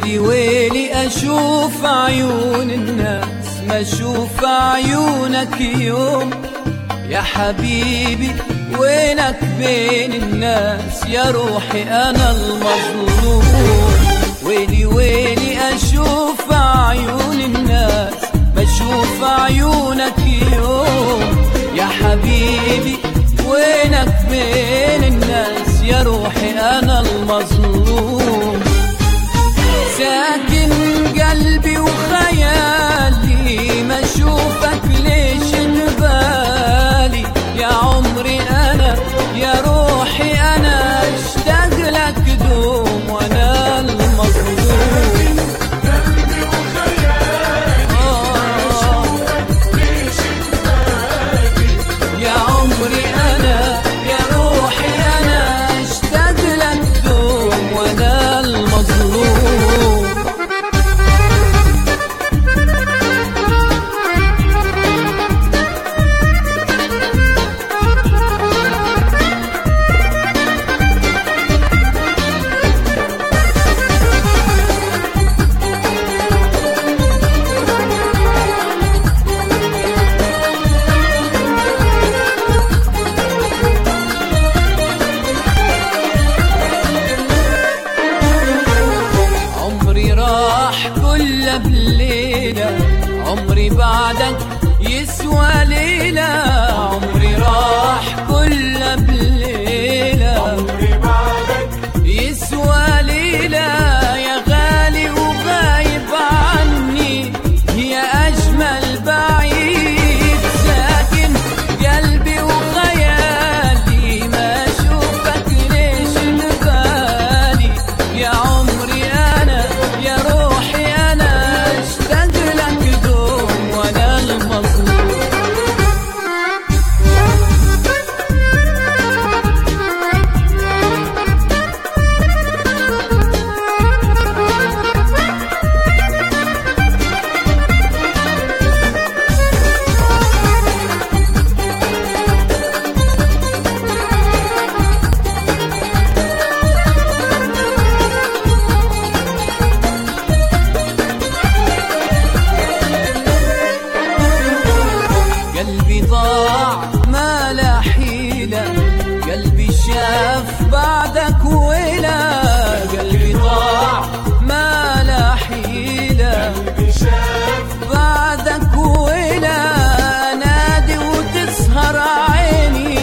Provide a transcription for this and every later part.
ويلي ويلي أشوف عيون الناس ما أشوف عيونك يوم يا حبيبي. وينك بين الناس يا روحي أنا المظلوم. ويلي ويلي أشوف عيون الناس ما أشوف عيونك يوم يا حبيبي. وينك بين الناس يا روحي أنا المظلوم. ساكن قلبي وخيالي ما أشوفك ليش نبالي يا عمري أنا يا روحي أنا اشتاق لك دوم وأنا المظلوم. قلبي وخيالي ما أشوفك ليش نبالي يا عمري أنا يا روحي أنا اشتاق لك دوم وأنا المظلوم. كل بليلة عمري بعدك يسوى ليلة. عمري راح كل بليلة عمري بعدك يسوى ليلة. يا غالي وغايب عني يا أجمل بعيد. ساكن قلبي وخيالي ما أشوفك ليش نبالي يا عمري أنا يا روحي أنا اشتاق لك دوم وأنا المظلوم. قلبي ضاع ما لا حيلة قلبي شاف بعدك ويلا. قلبي ضاع ما لا حيلة قلبي شاف بعدك ويلا. نادي وتسهر عيني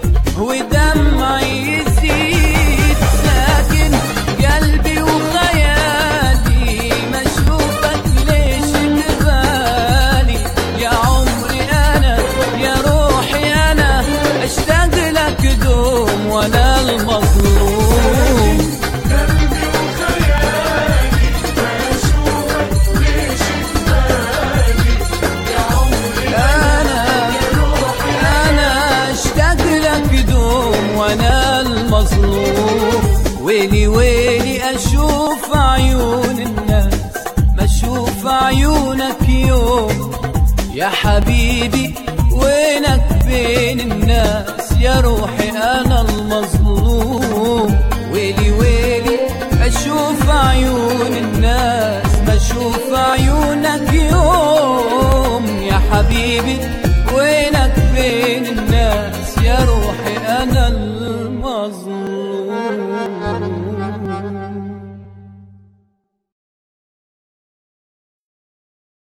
ودمعي يزيد. ساكن قلبي وخيالي ما اشوفك ليش نبالي يا عمري أنا يا روحي أنا اشتاق لك دوم وأنا المظلوم. قلبي وخيالي ما أشوفك ليش نبالي يا عمري أنا اشتاق لك دوم وأنا المظلوم. ويلي ويلي أشوف عيون الناس ما أشوف عيونك يوم يا حبيبي. وينك بين الناس يا روحي أنا المظلوم. ويلي ويلي أشوف عيون الناس ما أشوف عيونك يوم يا حبيبي. وينك بين الناس يا روحي